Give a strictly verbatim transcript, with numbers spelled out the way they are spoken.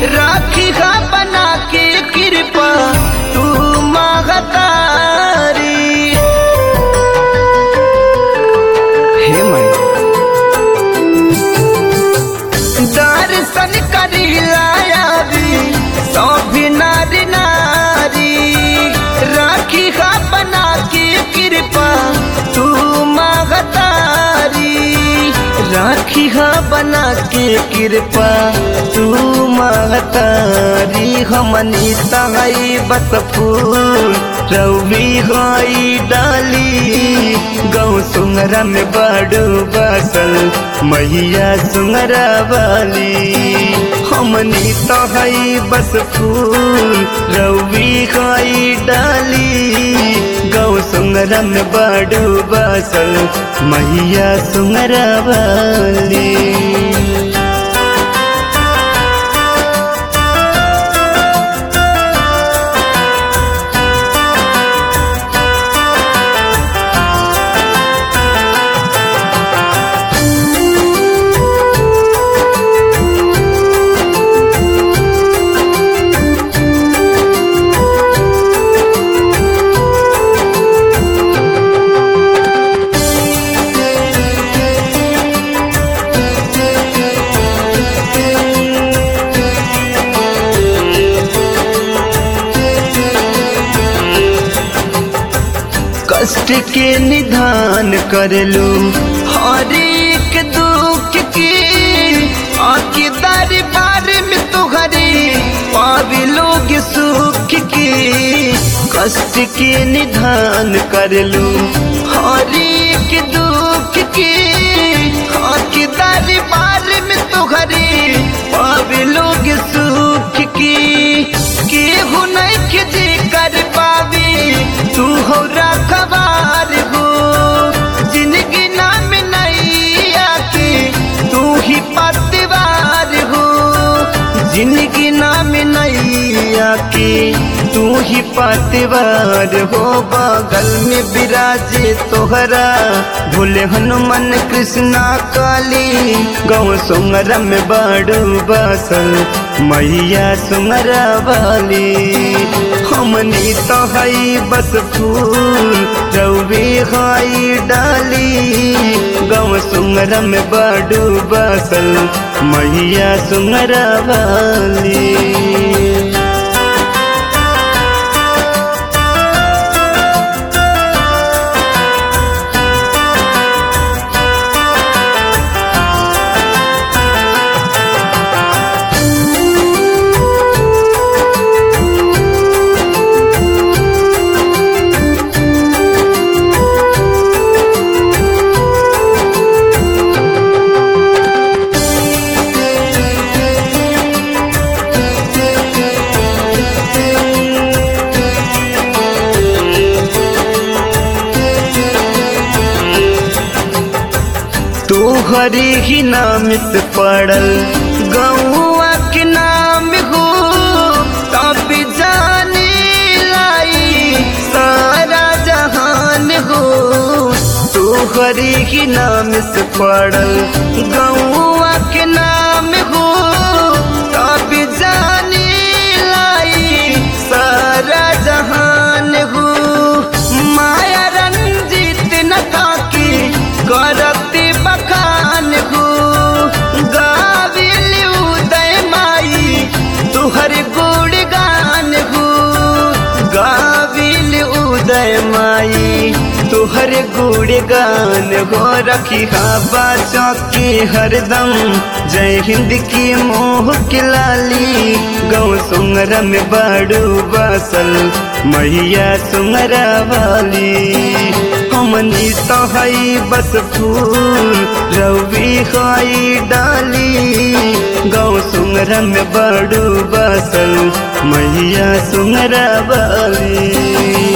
राखी हा बना के कृपा तू महतारी। हे माई दर्शन करी लायाबी सभी नारी नारी, राखी हा बना के कृपा तू महतारी। राखी हा बना के कृपा तू महतारी। हमनी तहई बस फूल रवि हई डाली, गौ सुंगरा में बड़ू बसल मैया सुंगरा वाली। हमनी तहई बस फूल रवि हई डाली, गौ सुंगरा में बड़ू बसल मैया सुंगरा वाली। कष्ट के निदान करलू हर एक दुख की, आके दरबार में तुहरे पावे लोग सुख की। कष्ट के निदान करलू हर एक दुख की, आके दरबार में तुहरे पावे लोग सुख की। केहू नहीं के जे कर पावे तू हो रखवार हो, जिंदगी नाम नहीं आके तू ही पतवार हो। जिंदगी नाम नहीं आके तू ही पतवार हो। बगल में विराजे तोहरा भोले हनुमान कृष्णा काली, गौ सुंगरा में बड़ू बसल मैया सुंगरा वाली। हमनी तो हई बस फूल रवि हई डाली, गौ सुंगरा में बड़ू बसल मैया सुंगरा वाली। तोहरे ही नाम से पड़ल गौआ के नाम हो, तब जाने लाई सारा जहान हो। तोहरे ही नाम से पड़ल गौआ के नाम हो, तब जाने लाई सारा जहान हो। माया रंजित न ताकी करते बखान हो, गाविल उदय माई तुहर गुणगान हो। गाविल उदय माई तुहर गुणगान हो। रखी हा बाचा के हरदम जय हिंद की मोह की लाली, गौ सुंगरा में बड़ू बसल मैया सुंगरा वाली। हमनी तो हई बस फूल रवि हई डाली, गौ सुंगरा में बड़ू बसल मैया सुंगरा वाली।